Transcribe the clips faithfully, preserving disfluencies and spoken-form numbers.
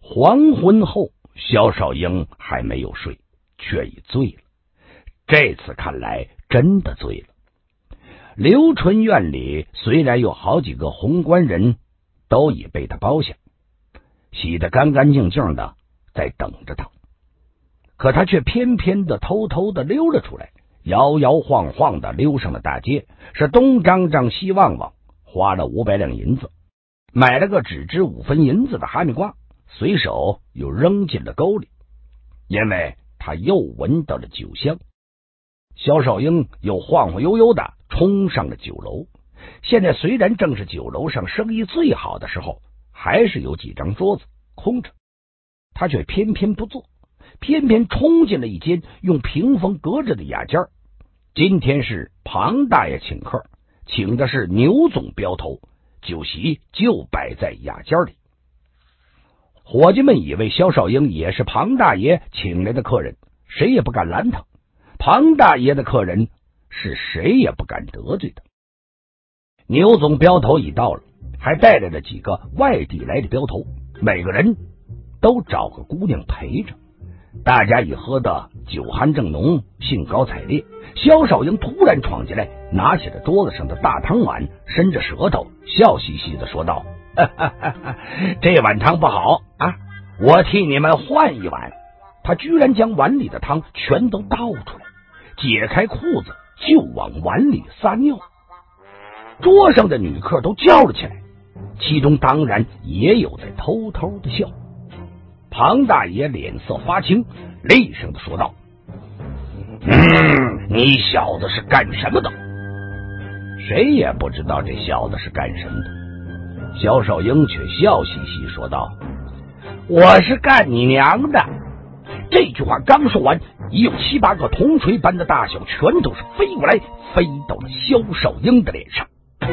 黄昏后，萧少英还没有睡，却已醉了。这次看来真的醉了。刘春院里虽然有好几个红官人都已被他包下，洗得干干净净的，在等着他，可他却偏偏的偷偷的溜了出来，摇摇晃晃的溜上了大街，是东张张西望望，花了五百两银子，买了个只值五分银子的哈密瓜，随手又扔进了沟里，因为他又闻到了酒香。萧少英又晃晃悠悠的冲上了酒楼。现在虽然正是酒楼上生意最好的时候，还是有几张桌子空着，他却偏偏不坐，偏偏冲进了一间用屏风隔着的雅间。今天是庞大爷请客，请的是牛总镖头，酒席就摆在雅间里。伙计们以为萧少英也是庞大爷请来的客人，谁也不敢拦他。庞大爷的客人是谁也不敢得罪的。牛总镖头已到了，还带来了几个外地来的镖头，每个人都找个姑娘陪着。大家已喝得酒酣正浓，兴高采烈。萧少英突然闯进来，拿起了桌子上的大汤碗，伸着舌头，笑嘻嘻的说道：哈哈哈哈，这碗汤不好啊，我替你们换一碗。他居然将碗里的汤全都倒出来，解开裤子就往碗里撒尿。桌上的女客都叫了起来，其中当然也有在偷偷的笑。庞大爷脸色发青，厉声的说道：嗯，你小子是干什么的？谁也不知道这小子是干什么的。萧少英却笑嘻嘻说道：我是干你娘的。这句话刚说完，已有七八个铜锤般的大小全都是飞过来，飞到了萧少英的脸上。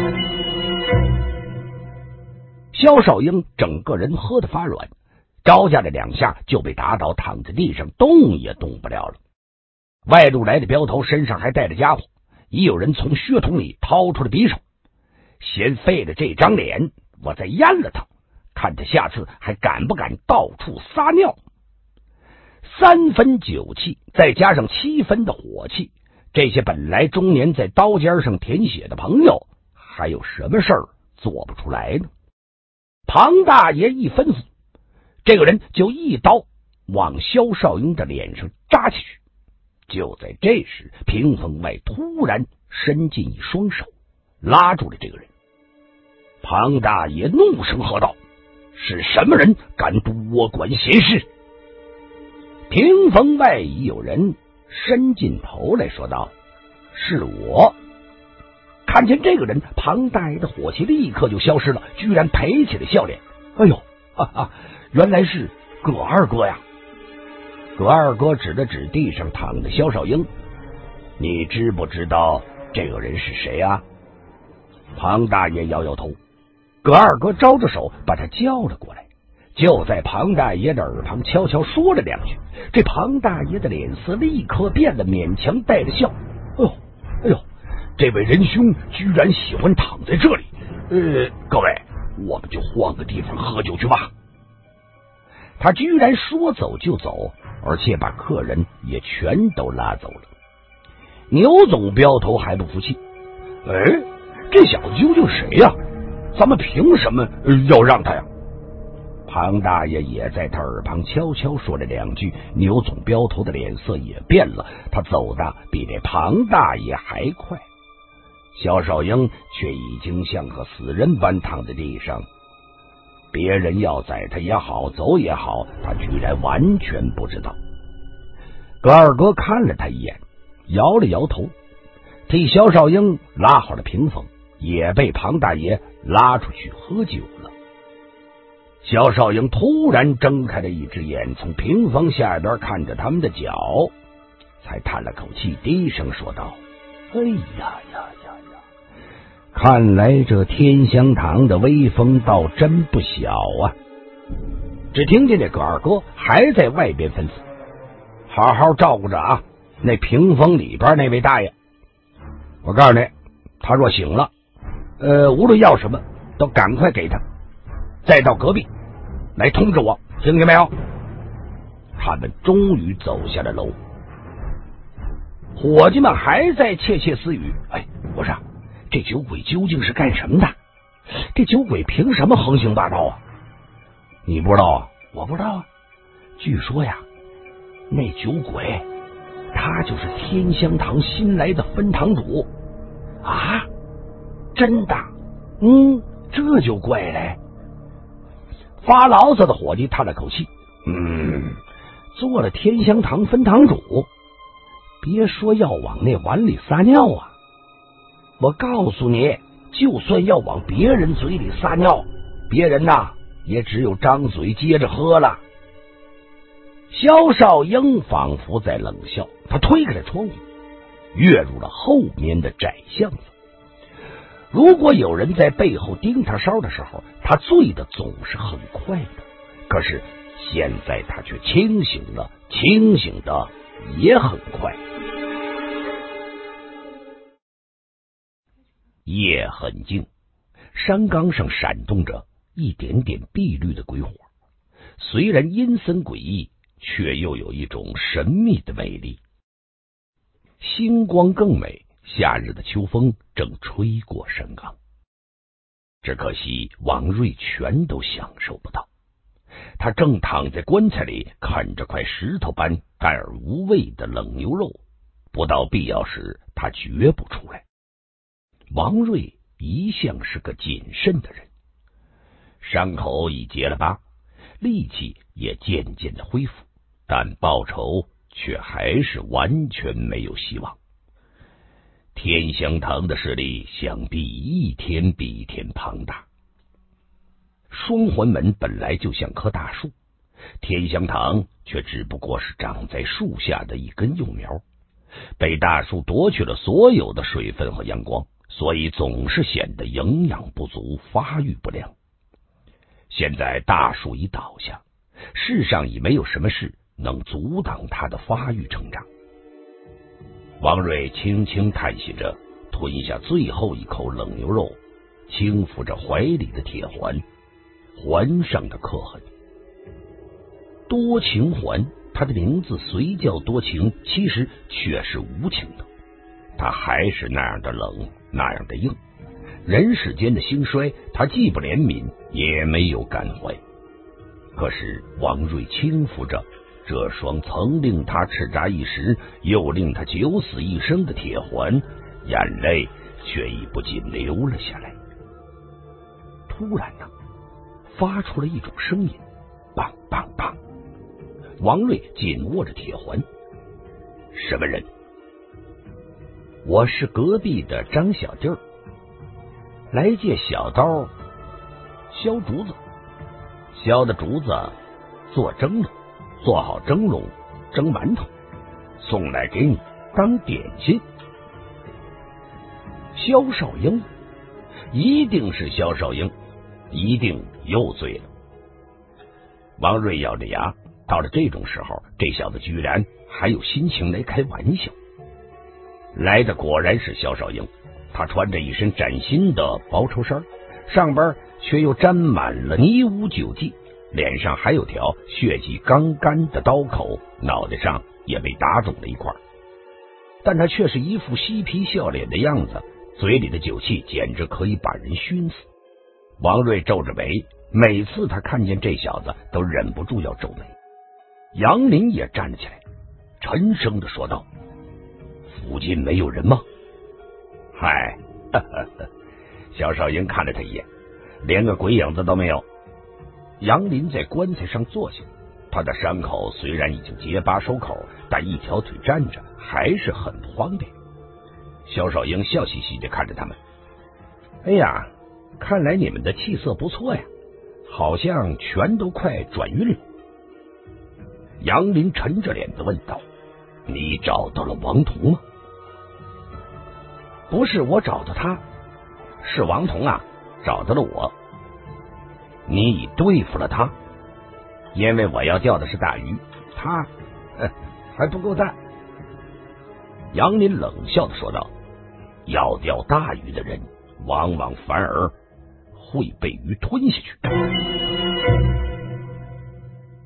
萧少英整个人喝得发软，招架了两下就被打倒，躺在地上动也动不了了。外路来的镖头身上还带着家伙，已有人从靴筒里掏出了匕首。先废了这张脸，我再阉了他，看他下次还敢不敢到处撒尿。三分酒气再加上七分的火气，这些本来中年在刀尖上舔血的朋友，还有什么事儿做不出来呢？庞大爷一吩咐，这个人就一刀往萧少英的脸上扎下去。就在这时，屏风外突然伸进一双手，拉住了这个人。庞大爷怒声喝道：是什么人敢多管闲事？屏风外已有人伸进头来说道：是我。看见这个人，庞大爷的火气立刻就消失了，居然赔起了笑脸。哎呦，哈哈，原来是葛二哥呀！葛二哥指了指地上躺的萧少英：你知不知道这个人是谁啊？庞大爷摇摇头。葛二哥招着手把他叫了过来，就在庞大爷的耳旁悄悄说了两句。这庞大爷的脸色立刻变得勉强带着笑。哎呦，哎呦，这位仁兄居然喜欢躺在这里。呃，各位，我们就换个地方喝酒去吧。他居然说走就走，而且把客人也全都拉走了。牛总镖头还不服气：哎，这小子究竟谁呀？咱们凭什么要让他呀？庞大爷也在他耳旁悄悄说了两句，牛总镖头的脸色也变了，他走的比这庞大爷还快。萧少英却已经像个死人般躺在地上，别人要宰他也好，走也好，他居然完全不知道。葛二哥看了他一眼，摇了摇头，替萧少英拉好了屏风，也被庞大爷拉出去喝酒了。萧少英突然睁开了一只眼，从屏风下边看着他们的脚，才叹了口气，低声说道：哎呀呀呀呀，看来这天香堂的威风倒真不小啊。只听见这葛二哥还在外边吩咐：好好照顾着啊，那屏风里边那位大爷，我告诉你，他若醒了，呃，无论要什么都赶快给他，再到隔壁来通知我， 听见没有？他们终于走下了楼。伙计们还在窃窃私语：哎，我说这酒鬼究竟是干什么的？这酒鬼凭什么横行霸道啊？你不知道啊？我不知道啊。据说呀，那酒鬼他就是天香堂新来的分堂主啊！真的？嗯，这就怪嘞。发牢骚的伙计叹了口气，嗯，做了天香堂分堂主，别说要往那碗里撒尿啊，我告诉你，就算要往别人嘴里撒尿，别人呐也只有张嘴接着喝了。萧少英仿佛在冷笑，他推开了窗户，跃入了后面的窄巷子。如果有人在背后盯他梢的时候，他醉的总是很快的，可是现在他却清醒了，清醒的也很快。夜很静，山岗上闪动着一点点碧绿的鬼火，虽然阴森诡异，却又有一种神秘的魅力。星光更美，夏日的秋风正吹过山岗，只可惜王瑞全都享受不到。他正躺在棺材里啃着块石头般淡而无味的冷牛肉，不到必要时他绝不出来。王瑞一向是个谨慎的人，伤口已结了疤，力气也渐渐的恢复，但报仇却还是完全没有希望。天香堂的势力想必一天比一天庞大。双环门本来就像棵大树，天香堂却只不过是长在树下的一根幼苗，被大树夺去了所有的水分和阳光，所以总是显得营养不足，发育不良。现在大树已倒下，世上已没有什么事能阻挡它的发育成长。王瑞轻轻叹息着，吞下最后一口冷牛肉，轻抚着怀里的铁环，环上的刻痕。多情环，它的名字虽叫多情，其实却是无情的。它还是那样的冷，那样的硬。人世间的兴衰，他既不怜悯，也没有感怀。可是王瑞轻抚着这双曾令他叱咤一时，又令他九死一生的铁环，眼泪却已不禁流了下来。突然呢，发出了一种声音，梆梆梆。王瑞紧握着铁环。什么人？我是隔壁的张小弟儿，来借小刀削竹子，削的竹子做蒸笼，做好蒸笼蒸馒头，送来给你当点心。萧少英，一定是萧少英，一定又醉了。王瑞咬着牙，到了这种时候，这小子居然还有心情来开玩笑。来的果然是萧少英，他穿着一身崭新的薄绸衫，上边却又沾满了泥污酒迹，脸上还有条血迹刚干的刀口，脑袋上也被打肿了一块，但他却是一副嬉皮笑脸的样子，嘴里的酒气简直可以把人熏死。王瑞皱着眉，每次他看见这小子都忍不住要皱眉。杨林也站了起来，沉声的说道：附近没有人吗？嗨，呵呵呵。萧少英看了他一眼，连个鬼影子都没有。杨林在棺材上坐下，他的伤口虽然已经结疤收口，但一条腿站着还是很不方便。萧少英笑嘻嘻地看着他们，哎呀，看来你们的气色不错呀，好像全都快转晕了。杨林沉着脸子问道：你找到了王彤吗？不是我找到他，是王彤啊找到了我。你已对付了他？因为我要钓的是大鱼，他呵还不够大。杨林冷笑的说道：要钓大鱼的人往往反而会被鱼吞下去。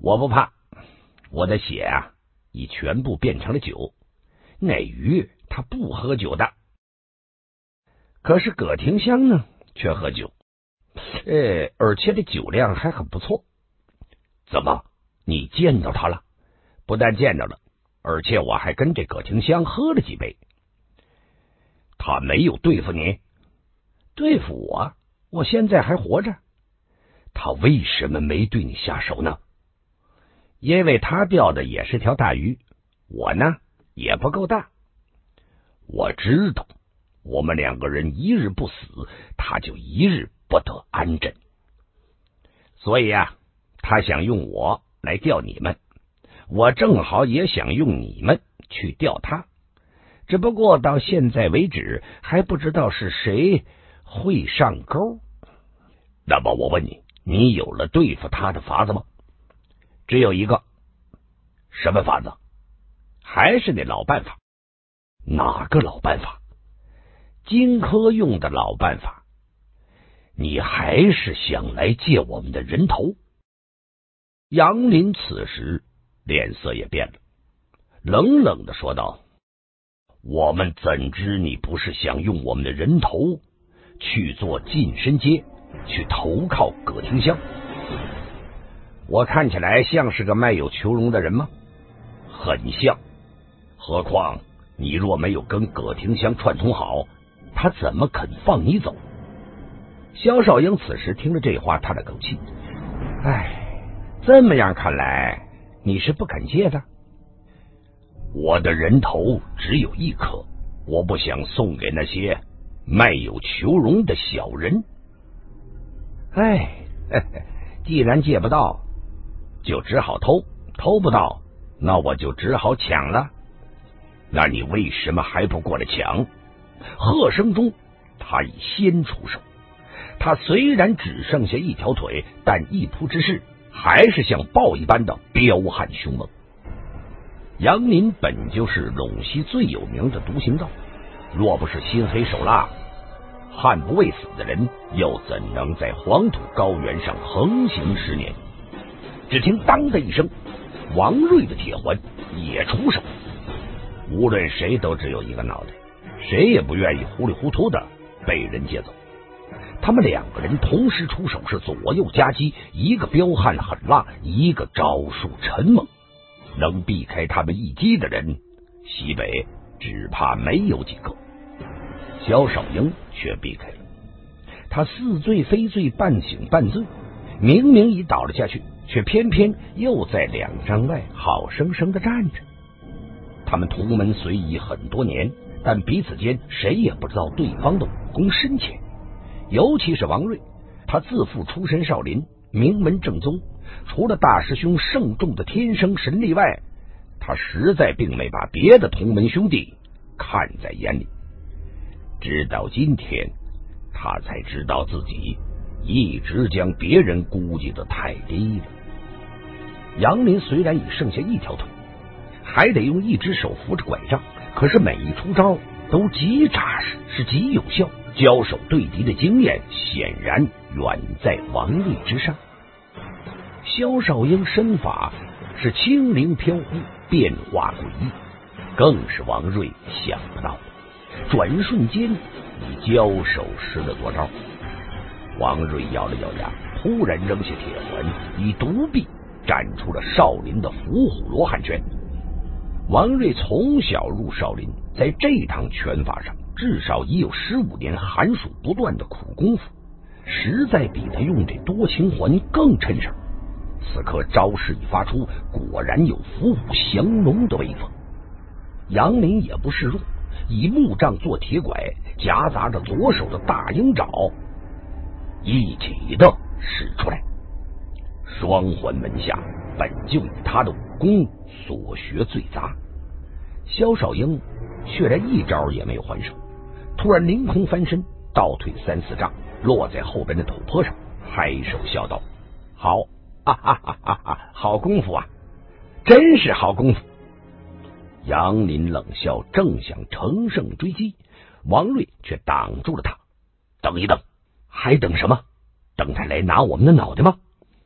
我不怕，我的血啊已全部变成了酒。那鱼他不喝酒的。可是葛廷香呢却喝酒，呃，而且这酒量还很不错。怎么，你见到他了？不但见到了，而且我还跟这葛廷香喝了几杯。他没有对付你？对付我？我现在还活着。他为什么没对你下手呢？因为他钓的也是条大鱼，我呢也不够大。我知道，我们两个人一日不死，他就一日不得安枕。所以啊，他想用我来钓你们，我正好也想用你们去钓他。只不过到现在为止，还不知道是谁会上钩。那么我问你，你有了对付他的法子吗？只有一个。什么法子？还是那老办法。哪个老办法？荆轲用的老办法。你还是想来借我们的人头？杨林此时脸色也变了，冷冷的说道：我们怎知你不是想用我们的人头去做近身街，去投靠葛廷香？我看起来像是个卖友求荣的人吗？很像。何况你若没有跟葛廷香串通好，他怎么肯放你走？萧少英此时听了这话，叹了口气：哎，这么样看来，你是不肯借的。我的人头只有一颗，我不想送给那些卖友求荣的小人。哎，呵呵，既然借不到，就只好偷，偷不到，那我就只好抢了。那你为什么还不过来抢？喝声中，他已先出手。他虽然只剩下一条腿，但一扑之势还是像豹一般的彪悍凶猛。杨林本就是陇西最有名的独行盗，若不是心黑手辣、悍不畏死的人，又怎能在黄土高原上横行十年？只听当的一声，王瑞的铁环也出手。无论谁都只有一个脑袋，谁也不愿意糊里糊涂的被人借走。他们两个人同时出手，是左右夹击，一个彪悍狠辣，一个招数沉猛。能避开他们一击的人，西北只怕没有几个。萧少英却避开了，他似醉非醉，半醒半醉，明明已倒了下去，却偏偏又在两丈外好生生的站着。他们同门随役很多年，但彼此间谁也不知道对方的武功深浅。尤其是王瑞，他自负出身少林，名门正宗，除了大师兄盛重的天生神力外，他实在并没把别的同门兄弟看在眼里。直到今天，他才知道自己一直将别人估计的太低了。杨林虽然已剩下一条腿，还得用一只手扶着拐杖，可是每一出招都极扎实，是极有效。交手对敌的经验显然远在王瑞之上。萧少英身法是轻灵飘忽，变化诡异，更是王瑞想不到的。转瞬间已交手十了多招。王瑞咬了咬牙，突然扔下铁环，以独臂展出了少林的伏虎罗汉拳。王瑞从小入少林，在这堂拳法上至少已有十五年寒暑不断的苦功夫，实在比他用这多情环更趁手。此刻招式一发出，果然有伏虎降龙的威风。杨林也不示弱，以木杖做铁拐，夹杂着左手的大鹰爪一起的使出来。双环门下本就以他的武功所学最杂，萧少英却连一招也没有还手，突然凌空翻身，倒退三四丈，落在后边的土坡上，拍手笑道：好，哈哈哈哈哈，好功夫啊，真是好功夫。杨林冷笑，正想乘胜追击，王瑞却挡住了他。等一等，还等什么？等他来拿我们的脑袋吗？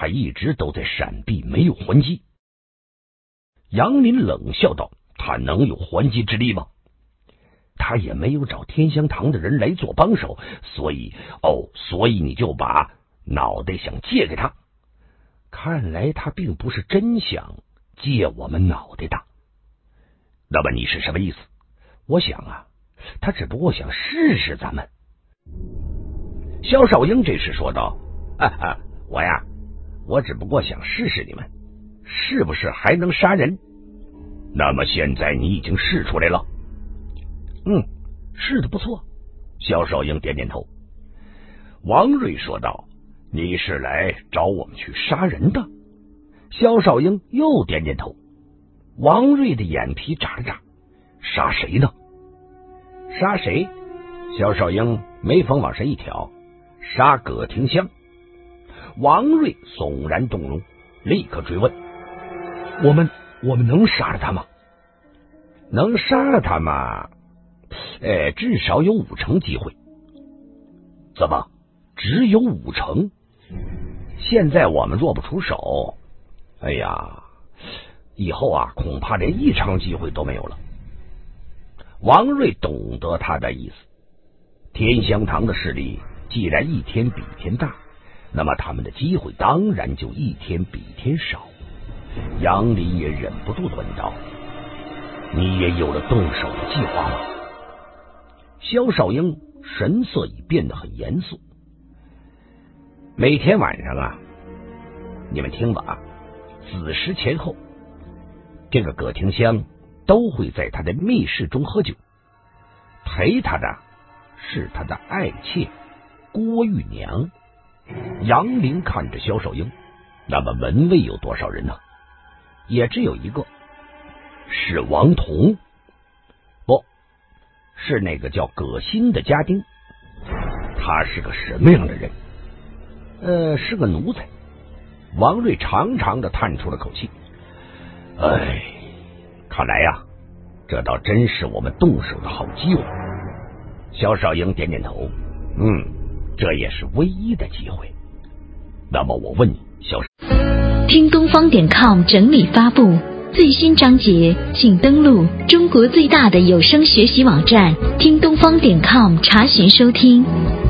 他一直都在闪避，没有还击。杨林冷笑道：他能有还击之力吗？他也没有找天香堂的人来做帮手，所以哦，所以你就把脑袋想借给他。看来他并不是真想借我们脑袋的。那么你是什么意思？我想啊，他只不过想试试咱们。萧少英这时说道：哈哈，我呀，我只不过想试试你们是不是还能杀人。那么现在你已经试出来了。嗯，试得不错。萧少英点点头。王瑞说道：你是来找我们去杀人的？萧少英又点点头。王瑞的眼皮眨了眨。杀谁呢？杀谁？萧少英眉峰往上一挑。杀葛廷香。王瑞悚然动容，立刻追问：我们我们能杀了他吗？能杀了他吗？呃，至少有五成机会。怎么只有五成？现在我们做不出手，哎呀，以后啊恐怕连一成机会都没有了。王瑞懂得他的意思，天香堂的势力既然一天比一天大，那么他们的机会当然就一天比一天少。杨林也忍不住问道：你也有了动手的计划吗？萧少英神色已变得很严肃。每天晚上啊，你们听吧，子时前后，这个葛廷香都会在他的密室中喝酒，陪他的是他的爱妾郭玉娘。杨林看着萧少英，那么门卫有多少人呢？也只有一个，是王彤，不是那个叫葛新的家丁。他是个什么样的人？呃，是个奴才。王瑞长长的叹出了口气。哎，看来呀，这倒真是我们动手的好机会。萧少英点点头，嗯，这也是唯一的机会。那么我问你，萧少听东方点 com 整理发布最新章节，请登录中国最大的有声学习网站听东方点 com 查询收听。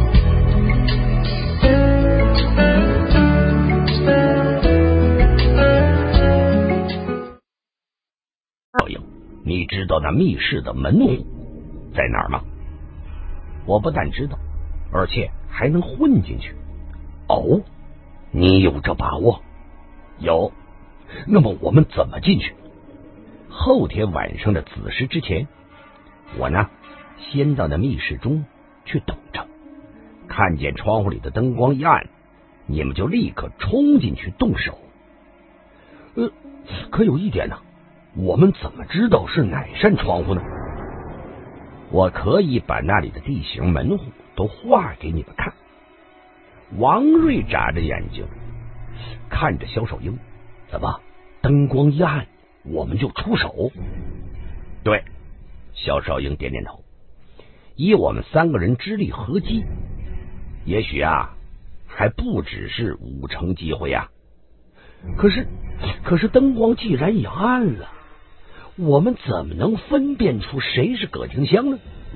少英，你知道那密室的门户在哪儿吗？我不但知道，而且还能混进去。哦，你有这把握？有。那么我们怎么进去？后天晚上的子时之前，我呢先到那密室中去等着，看见窗户里的灯光一暗，你们就立刻冲进去动手。呃，可有一点呢，我们怎么知道是哪扇窗户呢？我可以把那里的地形门户都画给你们看。王瑞眨着眼睛看着萧少英，怎么灯光一暗我们就出手？对，萧少英点点头。以我们三个人之力合击，也许啊还不只是五成机会啊。可是可是灯光既然也暗了，我们怎么能分辨出谁是葛廷香呢？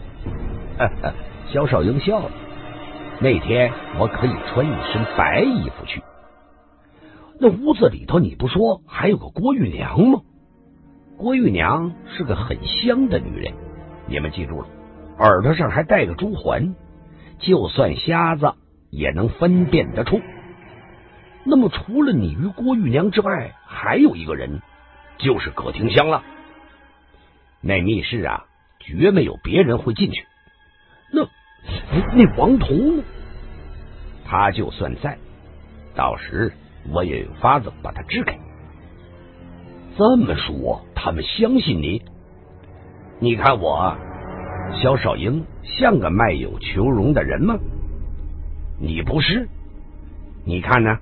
萧少英笑了。那天我可以穿一身白衣服去。那屋子里头你不说还有个郭玉娘吗？郭玉娘是个很香的女人，你们记住了，耳朵上还戴个珠环，就算瞎子也能分辨得出。那么除了你与郭玉娘之外，还有一个人，就是葛廷香了。那密室啊，绝没有别人会进去。那那王彤呢？他就算在，到时我也有法子把他支开。这么说，他们相信你？你看我萧少英像个卖友求荣的人吗？你不是？你看呢？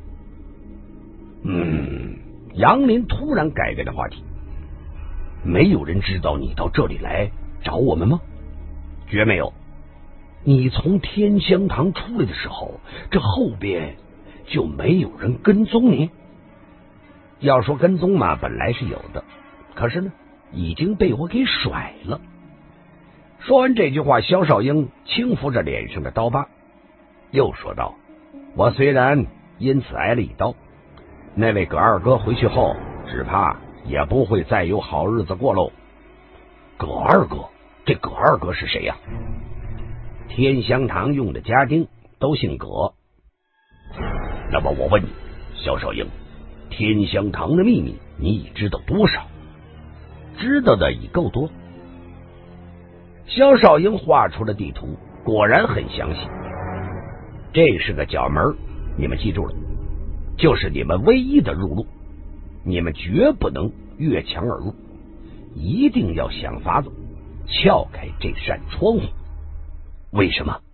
嗯，杨林突然改变了话题。没有人知道你到这里来找我们吗？绝没有。你从天香堂出来的时候，这后边就没有人跟踪你？要说跟踪嘛，本来是有的，可是呢，已经被我给甩了。说完这句话，萧少英轻抚着脸上的刀疤，又说道：我虽然因此挨了一刀，那位葛二哥回去后只怕也不会再有好日子过喽。葛二哥？这葛二哥是谁呀？天香堂用的家丁都姓葛。那么我问你，萧少英，天香堂的秘密你知道多少？知道的已够多。萧少英画出了地图，果然很详细。这是个角门，你们记住了，就是你们唯一的入路，你们绝不能越墙而入，一定要想法子撬开这扇窗户。为什么？